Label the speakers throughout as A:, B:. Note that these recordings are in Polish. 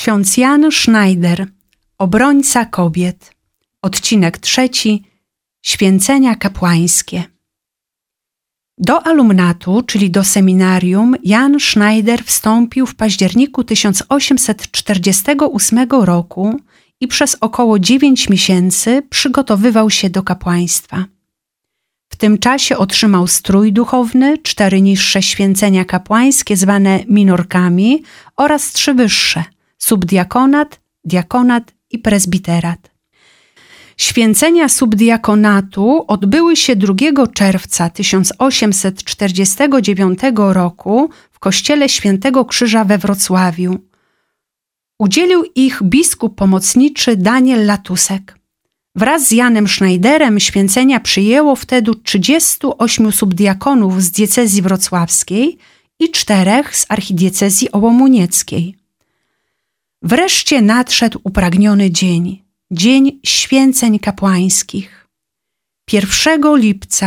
A: Ksiądz Jan Schneider, obrońca kobiet. Odcinek 3. Święcenia kapłańskie. Do alumnatu, czyli do seminarium, Jan Schneider wstąpił w październiku 1848 roku i przez około 9 miesięcy przygotowywał się do kapłaństwa. W tym czasie otrzymał strój duchowny, 4 niższe święcenia kapłańskie zwane minorkami oraz 3 wyższe: subdiakonat, diakonat i prezbiterat. Święcenia subdiakonatu odbyły się 2 czerwca 1849 roku w kościele Świętego Krzyża we Wrocławiu. Udzielił ich biskup pomocniczy Daniel Latusek. Wraz z Janem Schneiderem święcenia przyjęło wtedy 38 subdiakonów z diecezji wrocławskiej i 4 z archidiecezji ołomunieckiej. Wreszcie nadszedł upragniony dzień. Dzień święceń kapłańskich. 1 lipca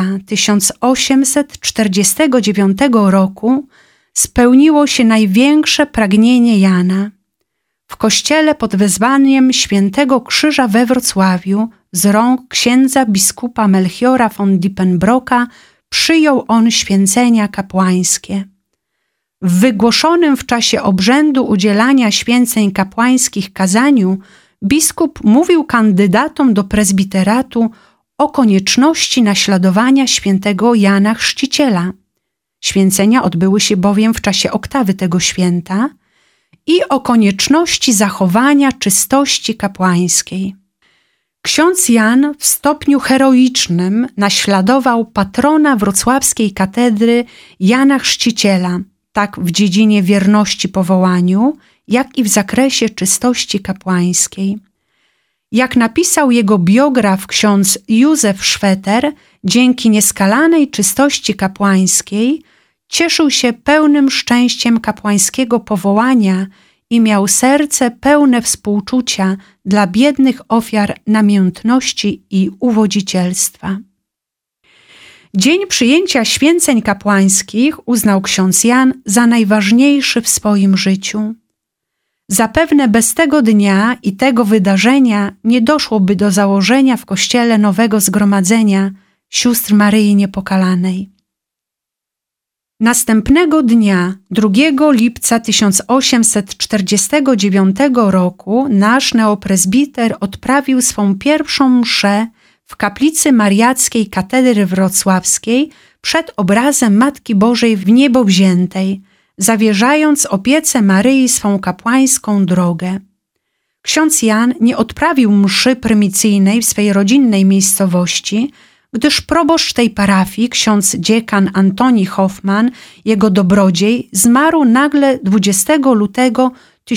A: 1849 roku spełniło się największe pragnienie Jana. W kościele pod wezwaniem Świętego Krzyża we Wrocławiu z rąk księdza biskupa Melchiora von Diepenbrocka przyjął on święcenia kapłańskie. W wygłoszonym w czasie obrzędu udzielania święceń kapłańskich kazaniu biskup mówił kandydatom do prezbiteratu o konieczności naśladowania świętego Jana Chrzciciela. Święcenia odbyły się bowiem w czasie oktawy tego święta i o konieczności zachowania czystości kapłańskiej. Ksiądz Jan w stopniu heroicznym naśladował patrona wrocławskiej katedry Jana Chrzciciela, tak w dziedzinie wierności powołaniu, jak i w zakresie czystości kapłańskiej. Jak napisał jego biograf ksiądz Józef Szweter, dzięki nieskalanej czystości kapłańskiej cieszył się pełnym szczęściem kapłańskiego powołania i miał serce pełne współczucia dla biednych ofiar namiętności i uwodzicielstwa. Dzień przyjęcia święceń kapłańskich uznał ksiądz Jan za najważniejszy w swoim życiu. Zapewne bez tego dnia i tego wydarzenia nie doszłoby do założenia w kościele nowego zgromadzenia sióstr Maryi Niepokalanej. Następnego dnia, 2 lipca 1849 roku, nasz neoprezbiter odprawił swą pierwszą mszę w kaplicy mariackiej katedry wrocławskiej przed obrazem Matki Bożej w niebo wziętej, zawierzając opiece Maryi swą kapłańską drogę. Ksiądz Jan nie odprawił mszy prymicyjnej w swej rodzinnej miejscowości, gdyż proboszcz tej parafii, ksiądz dziekan Antoni Hoffman, jego dobrodziej, zmarł nagle 20 lutego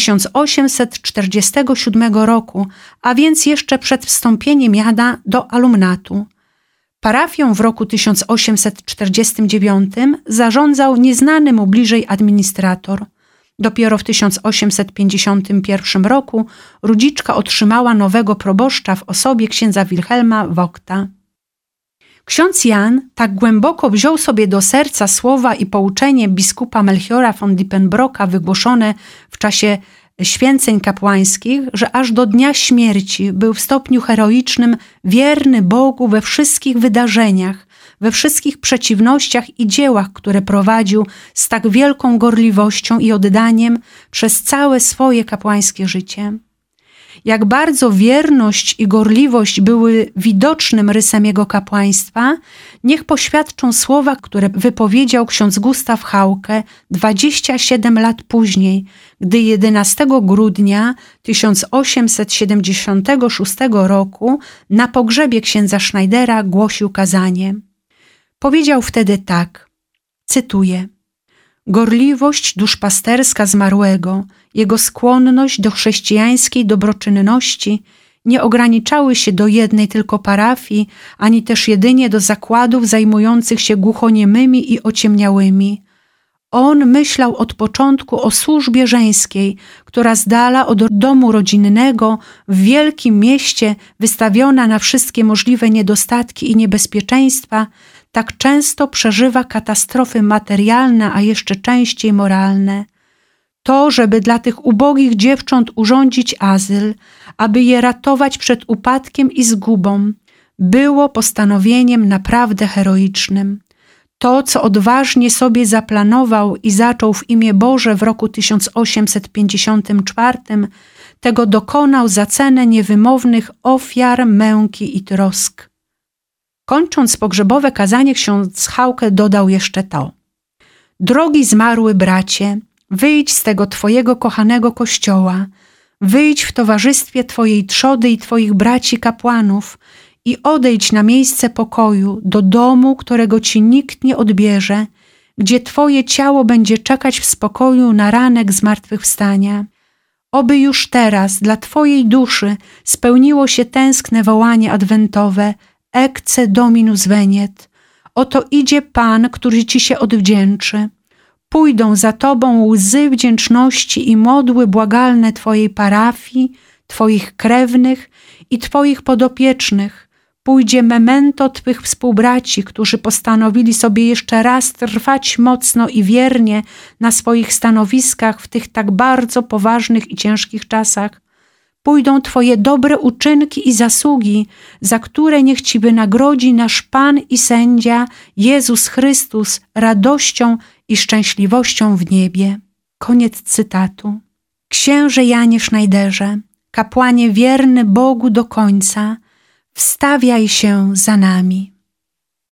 A: 1847 roku, a więc jeszcze przed wstąpieniem Jana do alumnatu. Parafią w roku 1849 zarządzał nieznany mu bliżej administrator. Dopiero w 1851 roku Rudziczka otrzymała nowego proboszcza w osobie księdza Wilhelma Wogta. Ksiądz Jan tak głęboko wziął sobie do serca słowa i pouczenie biskupa Melchiora von Diepenbrocka wygłoszone w czasie święceń kapłańskich, że aż do dnia śmierci był w stopniu heroicznym wierny Bogu we wszystkich wydarzeniach, we wszystkich przeciwnościach i dziełach, które prowadził z tak wielką gorliwością i oddaniem przez całe swoje kapłańskie życie. Jak bardzo wierność i gorliwość były widocznym rysem jego kapłaństwa, niech poświadczą słowa, które wypowiedział ksiądz Gustaw Hauke 27 lat później, gdy 11 grudnia 1876 roku na pogrzebie księdza Schneidera głosił kazanie. Powiedział wtedy tak, cytuję: gorliwość duszpasterska zmarłego, jego skłonność do chrześcijańskiej dobroczynności nie ograniczały się do jednej tylko parafii, ani też jedynie do zakładów zajmujących się głuchoniemymi i ociemniałymi. On myślał od początku o służbie żeńskiej, która z dala od domu rodzinnego w wielkim mieście, wystawiona na wszystkie możliwe niedostatki i niebezpieczeństwa, tak często przeżywa katastrofy materialne, a jeszcze częściej moralne. To, żeby dla tych ubogich dziewcząt urządzić azyl, aby je ratować przed upadkiem i zgubą, było postanowieniem naprawdę heroicznym. To, co odważnie sobie zaplanował i zaczął w imię Boże w roku 1854, tego dokonał za cenę niewymownych ofiar, męki i trosk. Kończąc pogrzebowe kazanie, ksiądz Hauke dodał jeszcze to: drogi zmarły bracie, wyjdź z tego Twojego kochanego kościoła, wyjdź w towarzystwie Twojej trzody i Twoich braci kapłanów i odejdź na miejsce pokoju, do domu, którego Ci nikt nie odbierze, gdzie Twoje ciało będzie czekać w spokoju na ranek zmartwychwstania. Oby już teraz dla Twojej duszy spełniło się tęskne wołanie adwentowe Ecce Dominus veniet. Oto idzie Pan, który Ci się odwdzięczy. Pójdą za Tobą łzy wdzięczności i modły błagalne Twojej parafii, Twoich krewnych i Twoich podopiecznych. Pójdzie memento Twych współbraci, którzy postanowili sobie jeszcze raz trwać mocno i wiernie na swoich stanowiskach w tych tak bardzo poważnych i ciężkich czasach. Pójdą Twoje dobre uczynki i zasługi, za które niech Ci wynagrodzi nasz Pan i Sędzia Jezus Chrystus radością i szczęśliwością w niebie. Koniec cytatu. Księże Janie Schneiderze, kapłanie wierny Bogu do końca, wstawiaj się za nami.